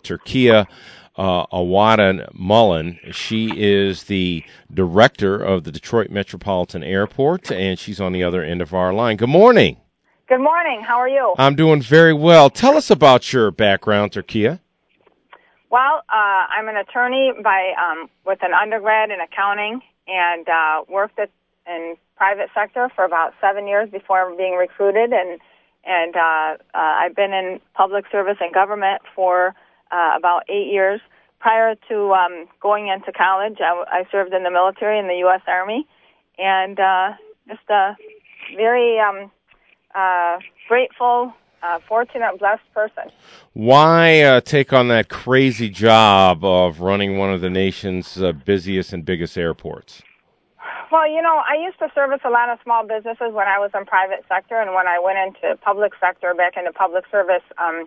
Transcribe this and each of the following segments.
Turkia Awada Mullen. She is the director of the Detroit Metropolitan Airport, and she's on the other end of our line. Good morning. Good morning. How are you? I'm doing very well. Tell us about your background, Turkia. Well, I'm an attorney with an undergrad in accounting, and worked in private sector for about 7 years before being recruited, and I've been in public service and government for about 8 years. Prior to going into college, I served in the military in the U.S. Army, and just a very grateful, fortunate, blessed person. Why take on that crazy job of running one of the nation's busiest and biggest airports? Well, I used to service a lot of small businesses when I was in private sector, and when I went into public sector, back into public service,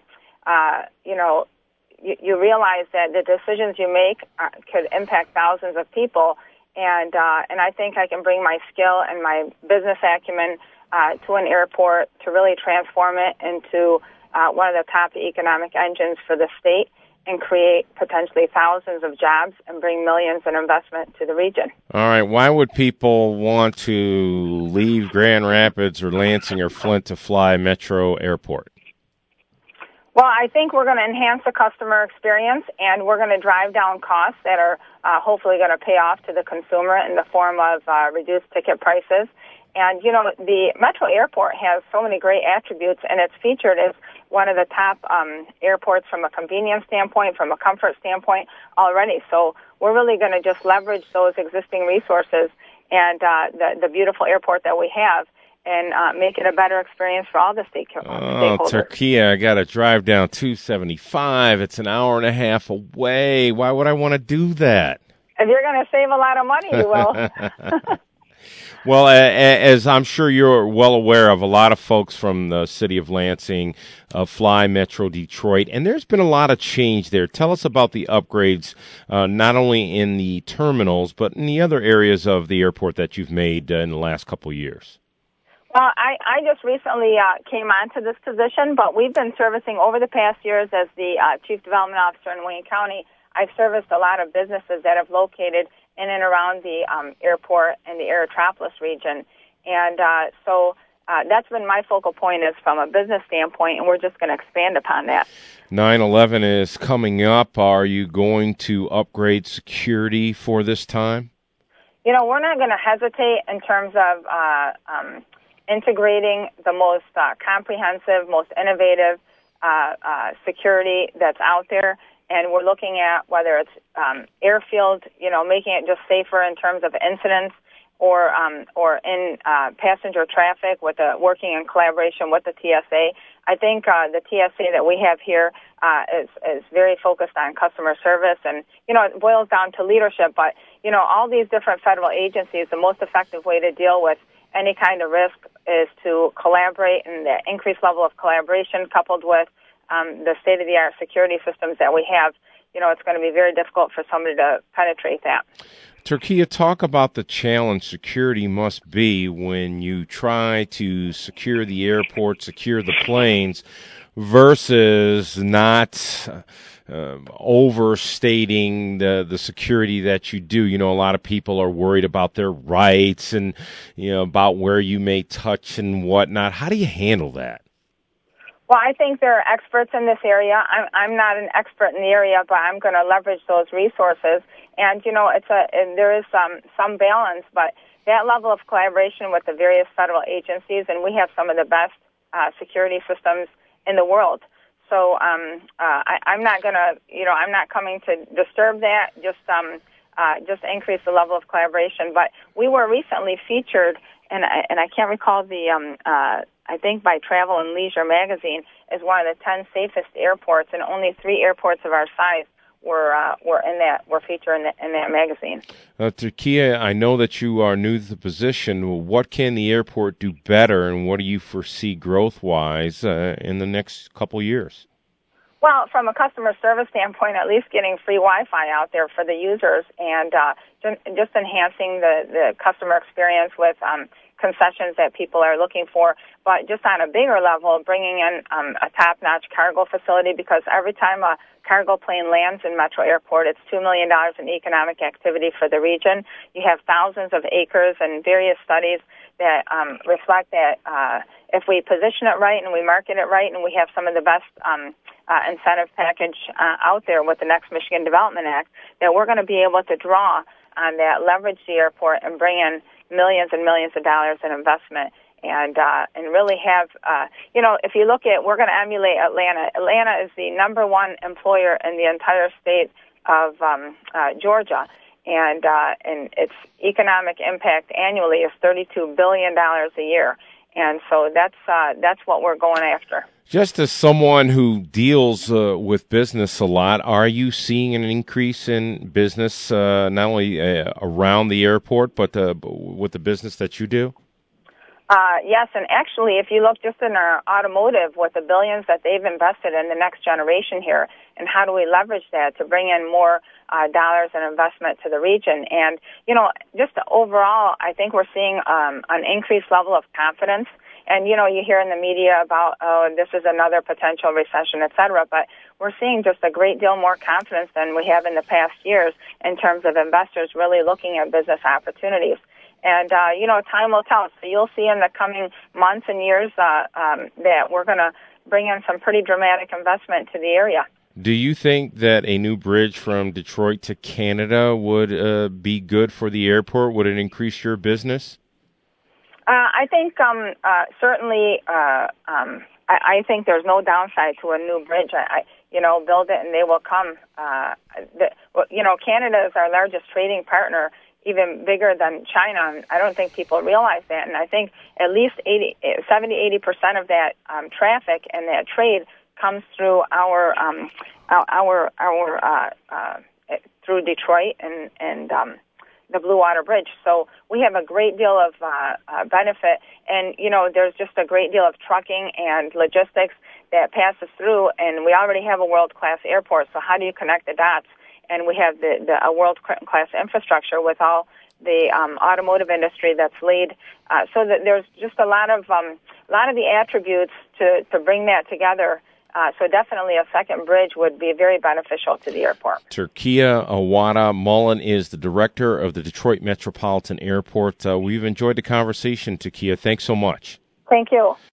you realize that the decisions you make could impact thousands of people, and I think I can bring my skill and my business acumen to an airport to really transform it into one of the top economic engines for the state and create potentially thousands of jobs and bring millions in investment to the region. All right. Why would people want to leave Grand Rapids or Lansing or Flint to fly Metro Airport? Well, I think we're going to enhance the customer experience, and we're going to drive down costs that are hopefully going to pay off to the consumer in the form of reduced ticket prices. And, the Metro Airport has so many great attributes, and it's featured as one of the top airports from a convenience standpoint, from a comfort standpoint already. So we're really going to just leverage those existing resources and the beautiful airport that we have and make it a better experience for all the stakeholders. Turkia, I got to drive down 275. It's an hour and a half away. Why would I want to do that? If you're going to save a lot of money, you will. Well, as I'm sure you're well aware of, a lot of folks from the city of Lansing fly Metro Detroit, and there's been a lot of change there. Tell us about the upgrades, not only in the terminals, but in the other areas of the airport that you've made in the last couple of years. Well, I just recently came onto this position, but we've been servicing over the past years as the Chief Development Officer in Wayne County. I've serviced a lot of businesses that have located in and around the airport and the Aerotropolis region. And so that's been my focal point is from a business standpoint, and we're just going to expand upon that. 9/11 is coming up. Are you going to upgrade security for this time? We're not going to hesitate in terms of integrating the most comprehensive, most innovative security that's out there. And we're looking at whether it's airfield, making it just safer in terms of incidents, or in passenger traffic with working in collaboration with the TSA. I think the TSA that we have here is very focused on customer service, and it boils down to leadership. But all these different federal agencies, the most effective way to deal with any kind of risk is to collaborate, and the increased level of collaboration coupled with the state-of-the-art security systems that we have, it's going to be very difficult for somebody to penetrate that. Turkia, talk about the challenge security must be when you try to secure the airport, secure the planes, versus not overstating the security that you do. A lot of people are worried about their rights and, about where you may touch and whatnot. How do you handle that? Well, I think there are experts in this area. I'm not an expert in the area, but I'm going to leverage those resources. And there is some balance, but that level of collaboration with the various federal agencies, and we have some of the best security systems in the world. So I'm not going to, I'm not coming to disturb that. Just increase the level of collaboration. But we were recently featured, and I can't recall I think by Travel and Leisure magazine, as one of the 10 safest airports, and only 3 airports of our size were featured in that magazine. Turkia, I know that you are new to the position. What can the airport do better, and what do you foresee growth-wise in the next couple years? Well, from a customer service standpoint, at least getting free Wi-Fi out there for the users, and just enhancing the customer experience with concessions that people are looking for. But just on a bigger level, bringing in a top-notch cargo facility, because every time a cargo plane lands in Metro Airport, it's $2 million in economic activity for the region. You have thousands of acres, and various studies that reflect that if we position it right and we market it right and we have some of the best incentive package out there with the next Michigan Development Act, that we're going to be able to draw on that, leverage the airport, and bring in millions and millions of dollars in investment. And really have, if you look at, we're going to emulate Atlanta. Atlanta is the number one employer in the entire state of Georgia, and its economic impact annually is $32 billion a year. And so that's what we're going after. Just as someone who deals with business a lot, are you seeing an increase in business not only around the airport, but with the business that you do? Yes, and actually, if you look just in our automotive, with the billions that they've invested in the next generation here, and how do we leverage that to bring in more dollars and investment to the region? And, just overall, I think we're seeing an increased level of confidence. And, you hear in the media about, this is another potential recession, et cetera, but we're seeing just a great deal more confidence than we have in the past years in terms of investors really looking at business opportunities. And, time will tell. So you'll see in the coming months and years that we're going to bring in some pretty dramatic investment to the area. Do you think that a new bridge from Detroit to Canada would be good for the airport? Would it increase your business? I think certainly. I think there's no downside to a new bridge. Build it and they will come. Canada is our largest trading partner, even bigger than China. I don't think people realize that, and I think at least 70-80% of that traffic and that trade comes through our through Detroit and the Blue Water Bridge. So we have a great deal of benefit, and there's just a great deal of trucking and logistics that passes through, and we already have a world-class airport. So how do you connect the dots? And we have a world-class infrastructure with all the automotive industry that's laid, so that there's just a lot of the attributes to bring that together. So definitely a second bridge would be very beneficial to the airport. Turquia Awada Mullen is the director of the Detroit Metropolitan Airport. We've enjoyed the conversation, Turquia. Thanks so much. Thank you.